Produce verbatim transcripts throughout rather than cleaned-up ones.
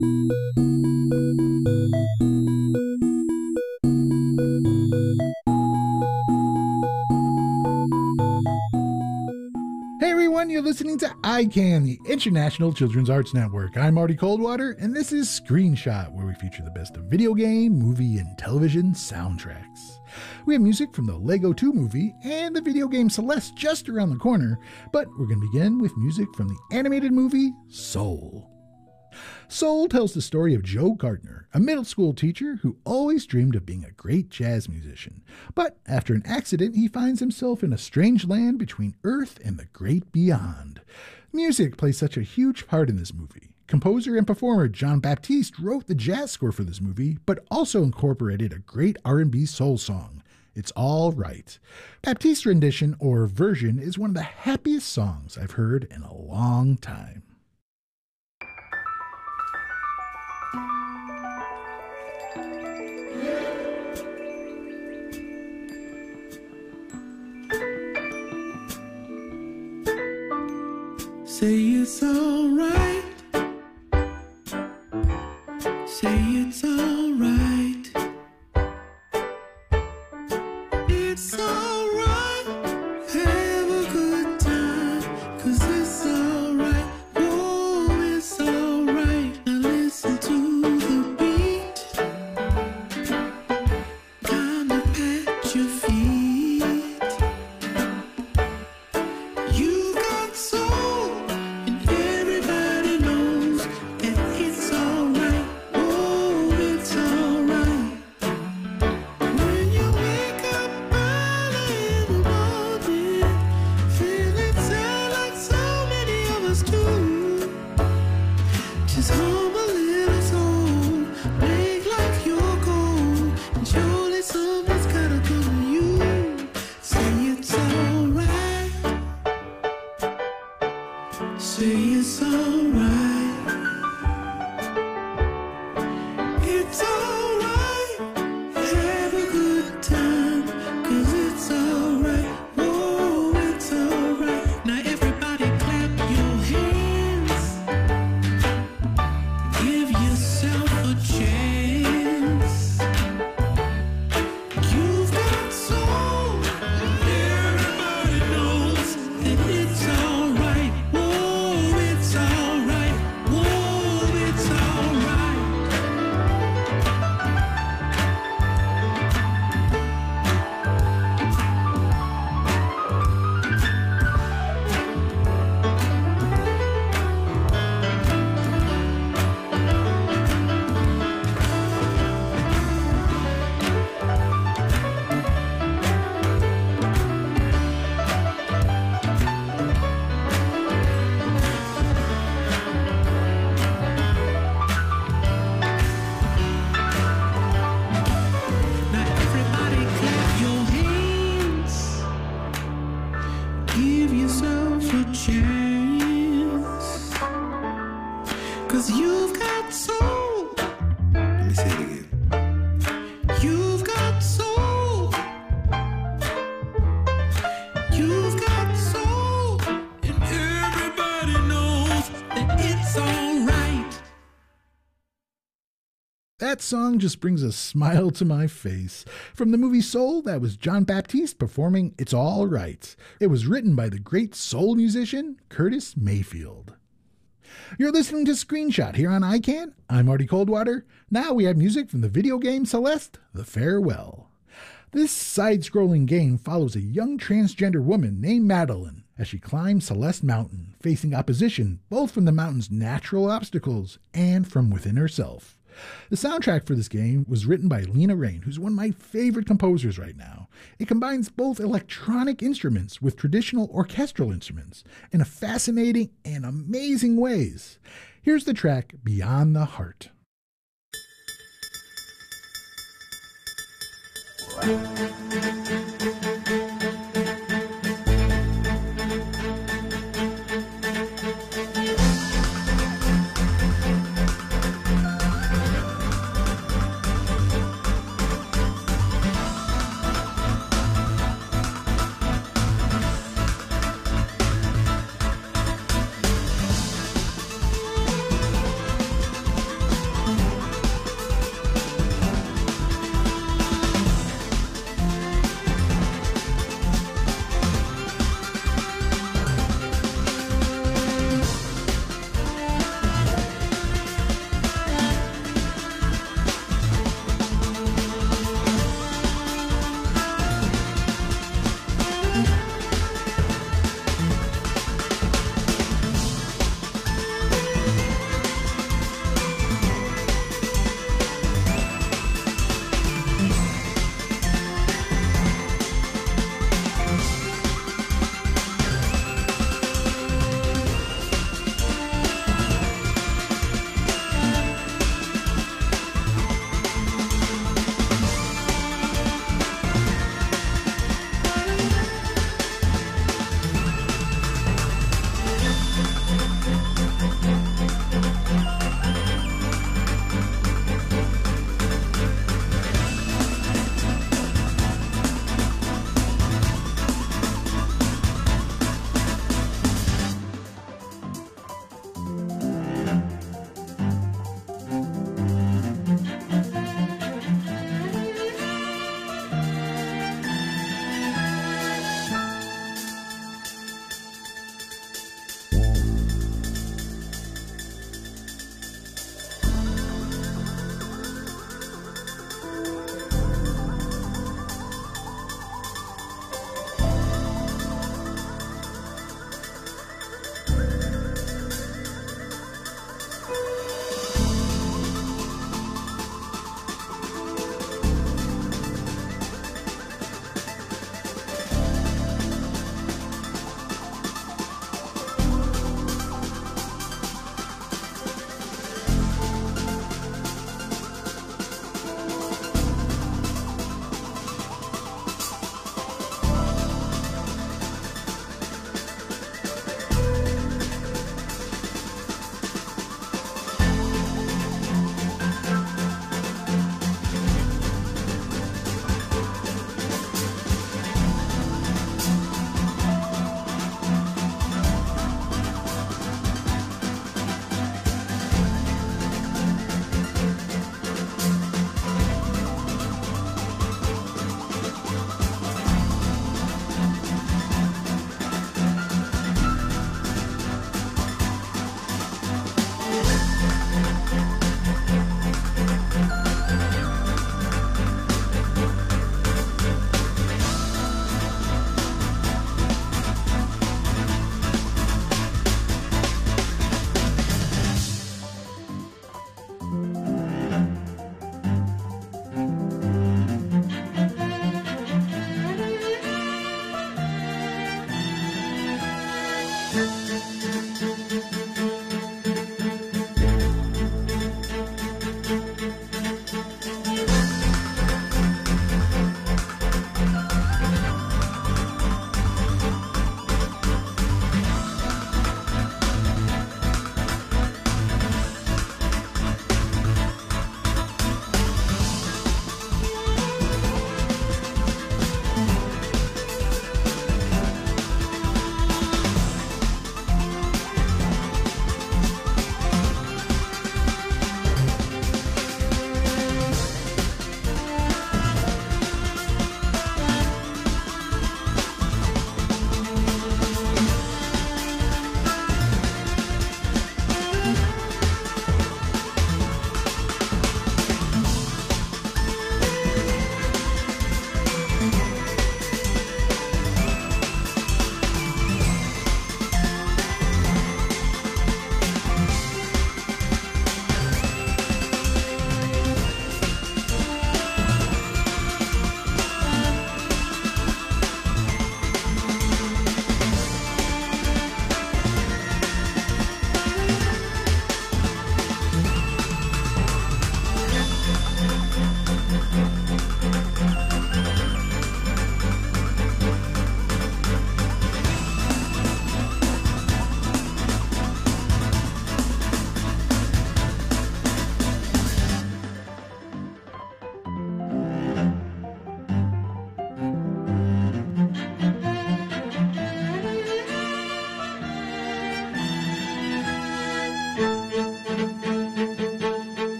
You're listening to I CAN, the International Children's Arts Network. I'm Marty Coldwater, and this is Screenshot, where we feature the best of video game, movie, and television soundtracks. We have music from the Lego two movie and the video game Celeste just around the corner, but we're going to begin with music from the animated movie Soul. Soul tells the story of Joe Gardner, a middle school teacher who always dreamed of being a great jazz musician. But after an accident, he finds himself in a strange land between Earth and the great beyond. Music plays such a huge part in this movie. Composer and performer Jon Batiste wrote the jazz score for this movie, but also incorporated a great R and B soul song, It's All Right. Baptiste's rendition, or version, is one of the happiest songs I've heard in a long time. Say it's alright. Say it's alright. It's alright. Have a good time, 'cause it's alright. Oh, it's alright. Now listen to the beat. Time to pat your feet. You got soul. Everybody knows that it's alright. Oh, it's alright. When you wake up early in the morning, feeling sad like so many of us do, just hum a little soul, make life your goal, and surely something's gotta come to you. Say it's alright. Say it's alright. It's alright. Have a good time, 'cause it's alright. Oh, it's alright. Now everybody clap your hands. Give yourself a chance. You've got soul. Everybody knows that it's alright. Oh, it's alright. Oh, it's alright. Now everybody clap your hands. Give yourself a chance, 'cause you've got soul. Let me say it again. You've got soul. You've got soul. And everybody knows that it's alright. That song just brings a smile to my face. From the movie Soul, that was Jon Batiste performing It's All Right. It was written by the great soul musician Curtis Mayfield. You're listening to Screenshot here on I CAN. I'm Marty Coldwater. Now we have music from the video game Celeste, The Farewell. This side-scrolling game follows a young transgender woman named Madeline as she climbs Celeste Mountain, facing opposition both from the mountain's natural obstacles and from within herself. The soundtrack for this game was written by Lena Raine, who's one of my favorite composers right now. It combines both electronic instruments with traditional orchestral instruments in a fascinating and amazing ways. Here's the track Beyond the Heart.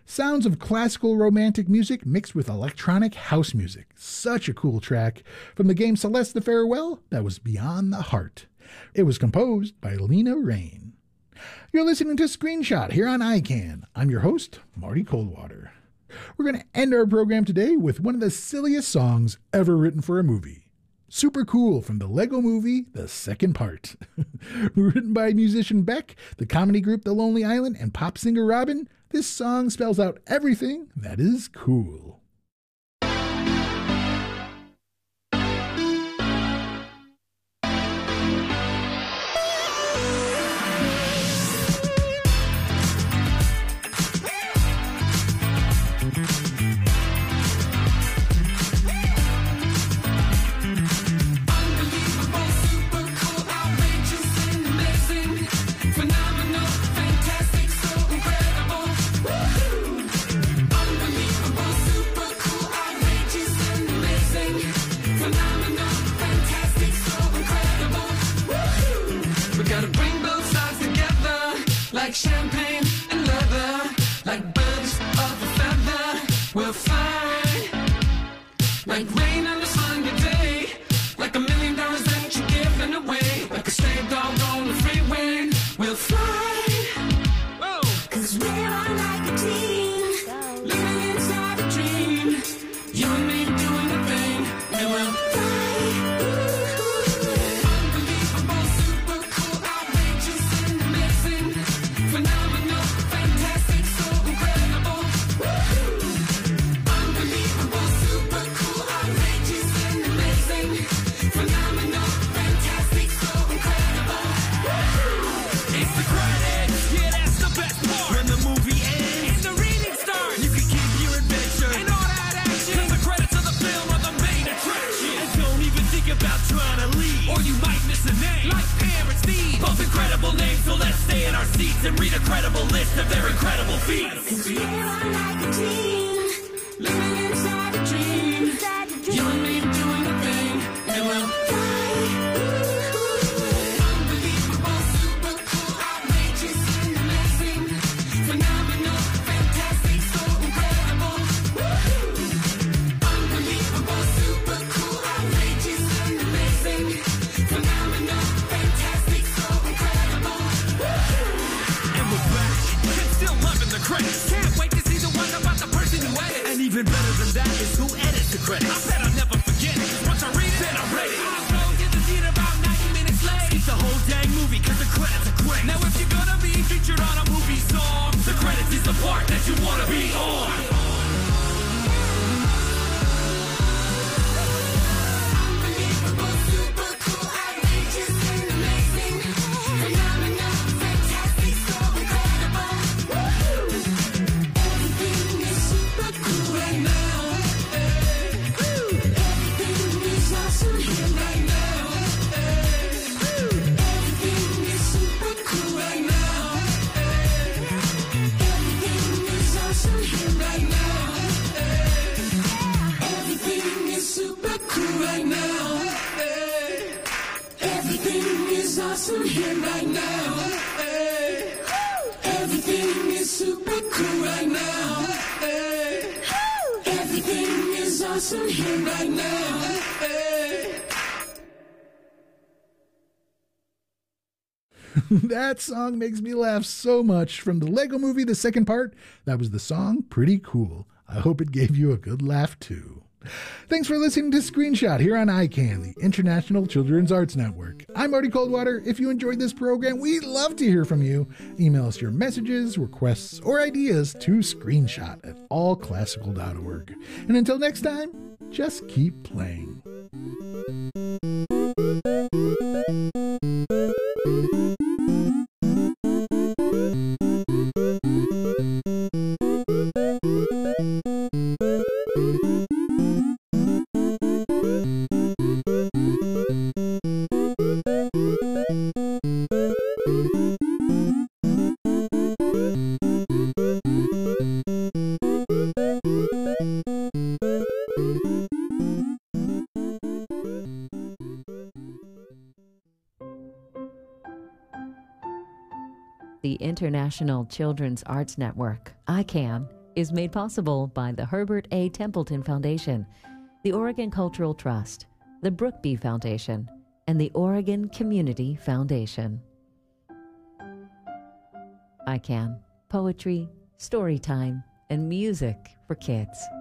Sounds of classical romantic music mixed with electronic house music. Such a cool track. From the game Celeste the Farewell, that was Beyond the Heart. It was composed by Lena Raine. You're listening to Screenshot here on I CAN. I'm your host, Marty Coldwater. We're going to end our program today with one of the silliest songs ever written for a movie. Super Cool from the Lego Movie, The Second Part. Written by musician Beck, the comedy group The Lonely Island, and pop singer Robin, this song spells out everything that is cool. Like champagne and leather, like birds of a feather, we'll fly. Like rain on a Sunday day, like a million dollars that you're giving away. Like a stray dog on the freeway, we'll fly. Whoa. Cause we're all like a team, living inside a dream. You and me doing the thing, and we'll fly. Unbelievable, super cool, outrageous and amazing. Phenomenal, fantastic, so incredible. Woo-hoo. Unbelievable, super cool, outrageous and amazing. Phenomenal, fantastic, so incredible. Woo-hoo. It's the credits, yeah, that's the best part. When the movie ends and the reading starts, you can keep your adventure and all that action. Cause the credits of the film are the main attraction. And don't even think about trying to leave, or you might miss a name. Like Pam and Steve, both incredible names, so let's stay in our seats and read a credible list of their incredible feats. Cause we're all like a team, living inside a dream. You and me doing the thing, and we'll fly. Unbelievable, super cool, outrageous and amazing. Phenomenal, fantastic, so incredible. Woo-hoo. Unbelievable, super cool, outrageous and amazing. Phenomenal, fantastic, so incredible. Woo-hoo. And we're back, and still loving the credits. Can't wait to see the one about the person who edits. And even better than that is who edits the credits. I bet I'll never forget it, 'cause once I read it, then I'm ready. I'll go to the theater about ninety minutes late. Skip the whole dang movie, 'cause the credits are great. Now if you're gonna be featured on a movie song, the credits is the part that you wanna be on. Unbelievable, super cool, outrageous and amazing. Phenomenal, fantastic, so incredible. Woo-hoo. Everything is super cool right now. Everything is awesome here right now. Everything is super cool right now. Everything is awesome here right now. Everything is super cool right now. Everything is awesome here right now. Everything is super cool right now. Everything is awesome here right now. That song makes me laugh so much. From the Lego Movie, The Second Part, that was the song Pretty Cool. I hope it gave you a good laugh too. Thanks for listening to Screenshot here on I CAN, the International Children's Arts Network. I'm Marty Coldwater. If you enjoyed this program, we'd love to hear from you. Email us your messages, requests, or ideas to screenshot at all classical dot org. And until next time, just keep playing. The International Children's Arts Network, I CAN, is made possible by the Herbert A. Templeton Foundation, the Oregon Cultural Trust, the Brookby Foundation, and the Oregon Community Foundation. I Can. Poetry, story time, and music for kids.